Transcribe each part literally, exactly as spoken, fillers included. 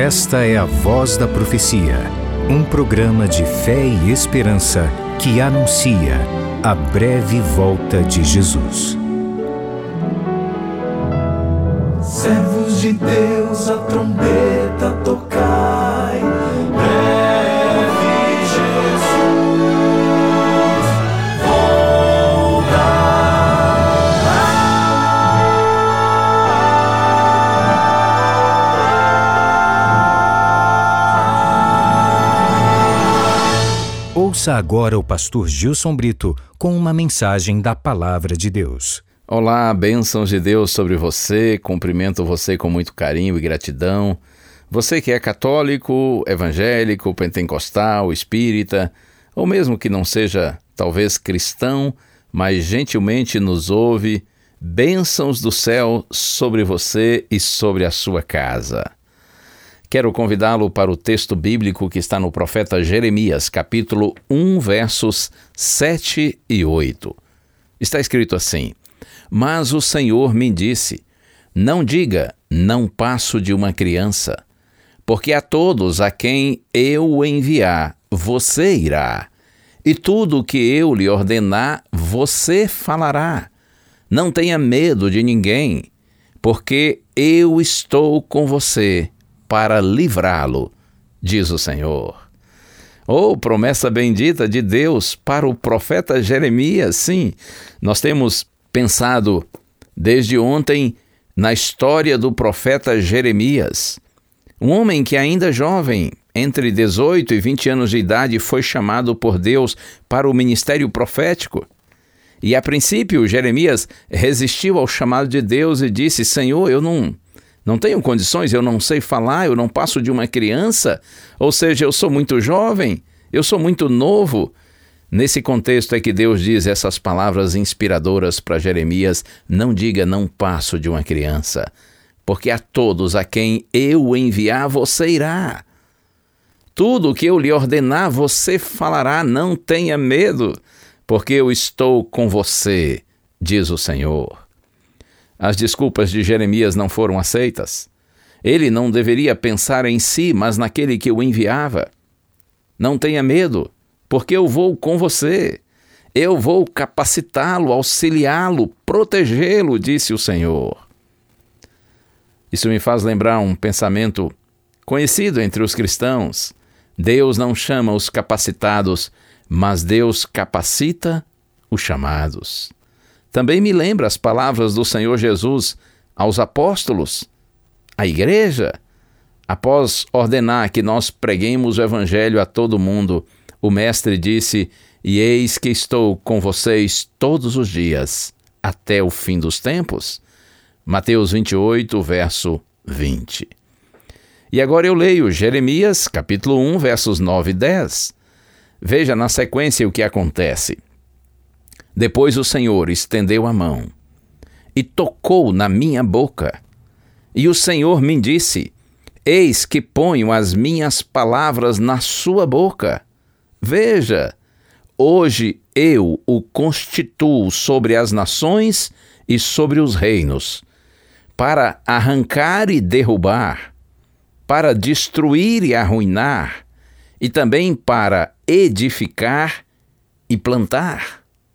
Esta é a Voz da Profecia, um programa de fé e esperança que anuncia a breve volta de Jesus. Servos de Deus, a trombeta tocai, breve Jesus voltará. Ouça agora o pastor Gilson Brito com uma mensagem da Palavra de Deus. Olá, bênçãos de Deus sobre você, cumprimento você com muito carinho e gratidão. Você que é católico, evangélico, pentecostal, espírita, ou mesmo que não seja talvez cristão, mas gentilmente nos ouve, bênçãos do céu sobre você e sobre a sua casa. Quero convidá-lo para o texto bíblico que está no profeta Jeremias, capítulo um, versos sete e oito. Está escrito assim: Mas o Senhor me disse, não diga, não passo de uma criança, porque a todos a quem eu o enviar, você irá, e tudo o que eu lhe ordenar, você falará. Não tenha medo de ninguém, porque eu estou com você para livrá-lo, diz o Senhor. Oh, promessa bendita de Deus para o profeta Jeremias. Sim, nós temos pensado desde ontem na história do profeta Jeremias. Um homem que ainda jovem, entre dezoito e vinte anos de idade, foi chamado por Deus para o ministério profético. E a princípio, Jeremias resistiu ao chamado de Deus e disse: Senhor, eu não, não tenho condições, eu não sei falar, eu não passo de uma criança, ou seja, eu sou muito jovem, eu sou muito novo. Nesse contexto é que Deus diz essas palavras inspiradoras para Jeremias: não diga, não passo de uma criança, porque a todos a quem eu enviar, você irá. Tudo o que eu lhe ordenar, você falará, não tenha medo, porque eu estou com você, diz o Senhor. As desculpas de Jeremias não foram aceitas. Ele não deveria pensar em si, mas naquele que o enviava. Não tenha medo, porque eu vou com você. Eu vou capacitá-lo, auxiliá-lo, protegê-lo, disse o Senhor. Isso me faz lembrar um pensamento conhecido entre os cristãos. Deus não chama os capacitados, mas Deus capacita os chamados. Também me lembra as palavras do Senhor Jesus aos apóstolos, à igreja, após ordenar que nós preguemos o evangelho a todo mundo. O mestre disse: e eis que estou com vocês todos os dias, até o fim dos tempos. Mateus vinte e oito, verso vinte. E agora eu leio Jeremias, capítulo um, versos nove e dez. Veja na sequência o que acontece. Depois o Senhor estendeu a mão e tocou na minha boca. E o Senhor me disse: eis que ponho as minhas palavras na sua boca. Veja, hoje eu o constituo sobre as nações e sobre os reinos, para arrancar e derrubar, para destruir e arruinar, e também para edificar e plantar.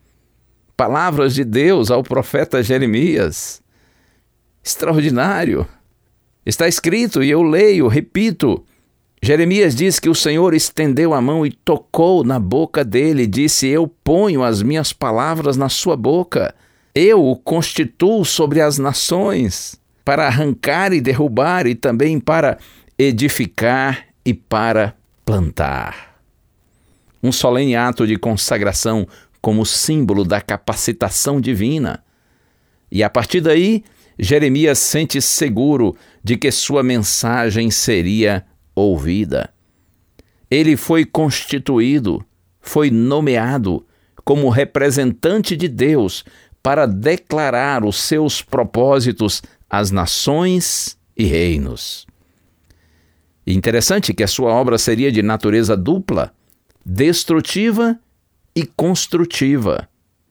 Palavras de Deus ao profeta Jeremias. Extraordinário. Está escrito, e eu leio, repito. Jeremias diz que o Senhor estendeu a mão e tocou na boca dele, disse: eu ponho as minhas palavras na sua boca, eu o constituo sobre as nações, para arrancar e derrubar, e também para edificar e para plantar. Um solene ato de consagração como símbolo da capacitação divina. E a partir daí, Jeremias sente seguro de que sua mensagem seria ouvida. Ele foi constituído, foi nomeado como representante de Deus para declarar os seus propósitos às nações e reinos. Interessante que a sua obra seria de natureza dupla, destrutiva e construtiva.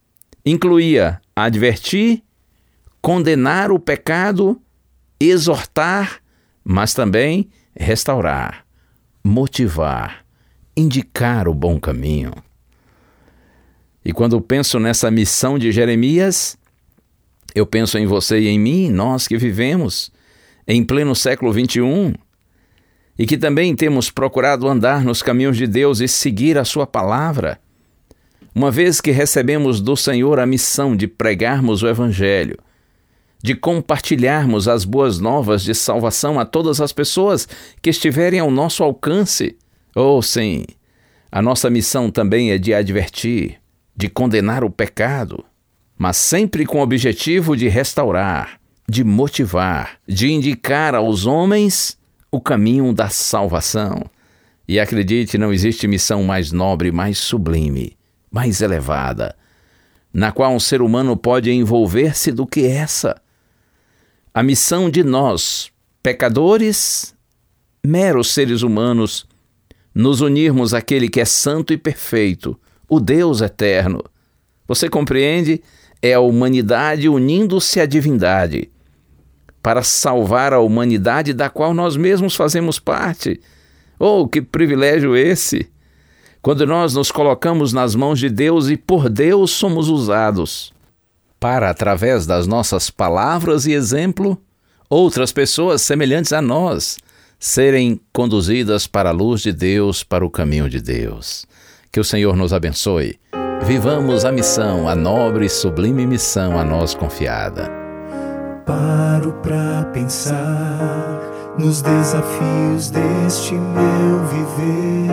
Incluía advertir, condenar o pecado, exortar, mas também restaurar, motivar, indicar o bom caminho. E quando penso nessa missão de Jeremias, eu penso em você e em mim, nós que vivemos em pleno século vinte e um e que também temos procurado andar nos caminhos de Deus e seguir a sua palavra, uma vez que recebemos do Senhor a missão de pregarmos o Evangelho, de compartilharmos as boas novas de salvação a todas as pessoas que estiverem ao nosso alcance. Oh, sim, a nossa missão também é de advertir, de condenar o pecado, mas sempre com o objetivo de restaurar, de motivar, de indicar aos homens o caminho da salvação. E acredite, não existe missão mais nobre, mais sublime, mais elevada, na qual um ser humano pode envolver-se do que essa. A missão de nós, pecadores, meros seres humanos, nos unirmos àquele que é santo e perfeito, o Deus eterno. Você compreende? É a humanidade unindo-se à divindade para salvar a humanidade da qual nós mesmos fazemos parte. Oh, que privilégio esse! Quando nós nos colocamos nas mãos de Deus e por Deus somos usados para, através das nossas palavras e exemplo, outras pessoas semelhantes a nós serem conduzidas para a luz de Deus, para o caminho de Deus. Que o Senhor nos abençoe. Vivamos a missão, a nobre e sublime missão a nós confiada. Paro pra pensar nos desafios deste meu viver.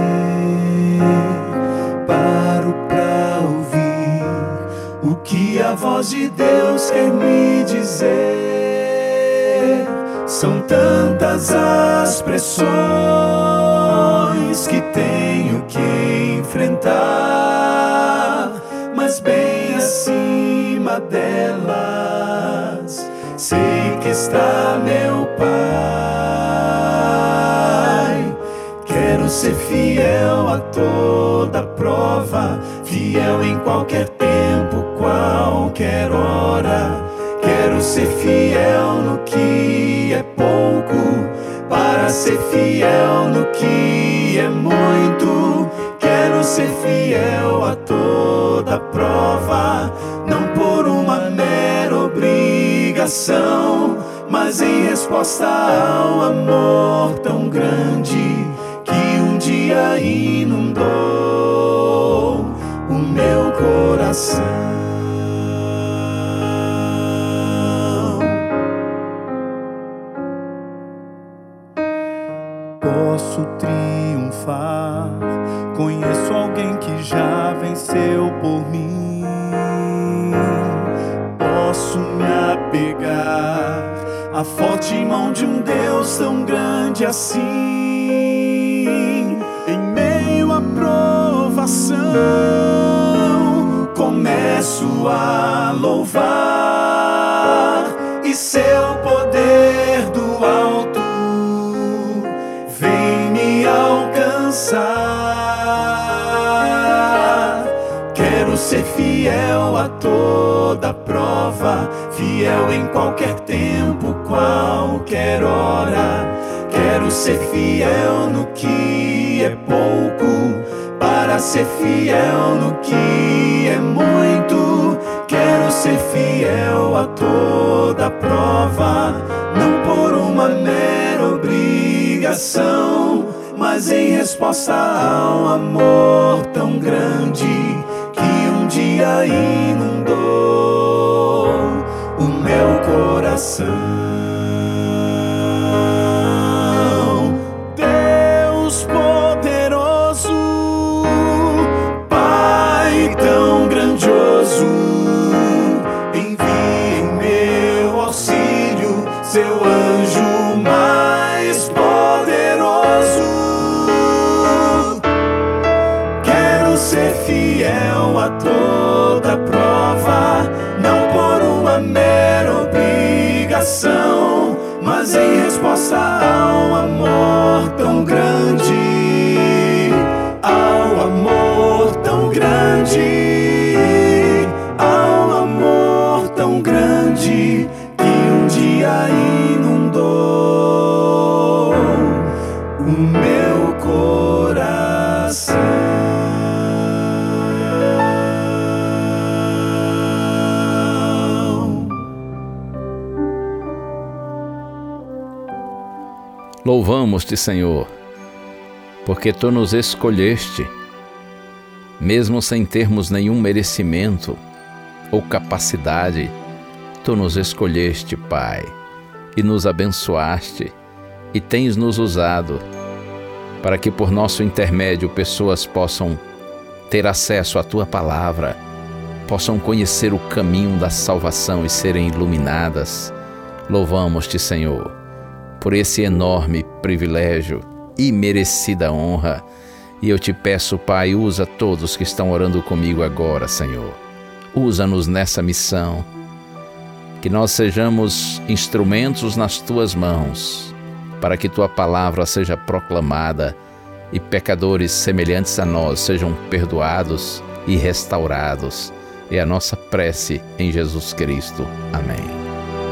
Paro pra ouvir o que a voz de Deus quer me dizer. São tantas as pressões que tenho que enfrentar, mas bem acima delas sei que está meu Pai. Quero ser fiel a toda prova, fiel em qualquer tempo, qualquer hora. Quero ser fiel no que é pouco, para ser fiel no que é muito. Quero ser fiel a toda prova, não por uma mera obrigação, mas em resposta ao amor tão grande que um dia inundou o meu coração. Posso triunfar, conheço alguém que já venceu por mim. Posso me apegar à forte mão de um Deus tão grande assim. Em meio à provação, começo a louvar, e seu poder do alto vem me alcançar. Quero ser fiel a toda prova, fiel em qualquer tempo, qualquer hora. Quero ser fiel no que é pouco, para ser fiel no que é muito. Quero ser fiel a toda prova, não por uma mera obrigação, mas em resposta ao amor tão grande que um dia inundou o meu coração. Deus poderoso, Pai tão grandioso, envie em meu auxílio seu anjo mais poderoso. Quero ser fiel a toda prova, não por uma mera obrigação, Louvamos-te, Senhor, porque Tu nos escolheste, mesmo sem termos nenhum merecimento ou capacidade. Tu nos escolheste, Pai, e nos abençoaste, e tens nos usado para que por nosso intermédio pessoas possam ter acesso à Tua palavra, possam conhecer o caminho da salvação e serem iluminadas. Louvamos-te, Senhor, por esse enorme privilégio e merecida honra. E eu te peço, Pai, usa todos que estão orando comigo agora, Senhor. Usa-nos nessa missão, que nós sejamos instrumentos nas Tuas mãos, para que Tua palavra seja proclamada e pecadores semelhantes a nós sejam perdoados e restaurados. É a nossa prece em Jesus Cristo. Amém.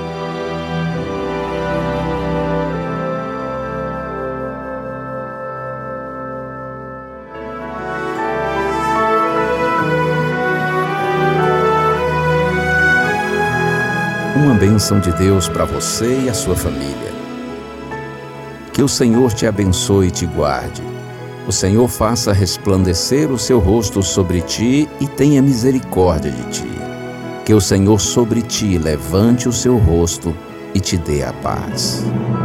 Uma bênção de Deus para você e a sua família. Que o Senhor te abençoe e te guarde. O Senhor faça resplandecer o seu rosto sobre ti e tenha misericórdia de ti. Que o Senhor sobre ti levante o seu rosto e te dê a paz.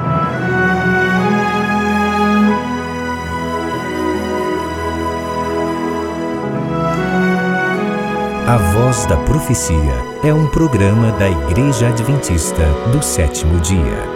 A Voz da Profecia é um programa da Igreja Adventista do Sétimo Dia.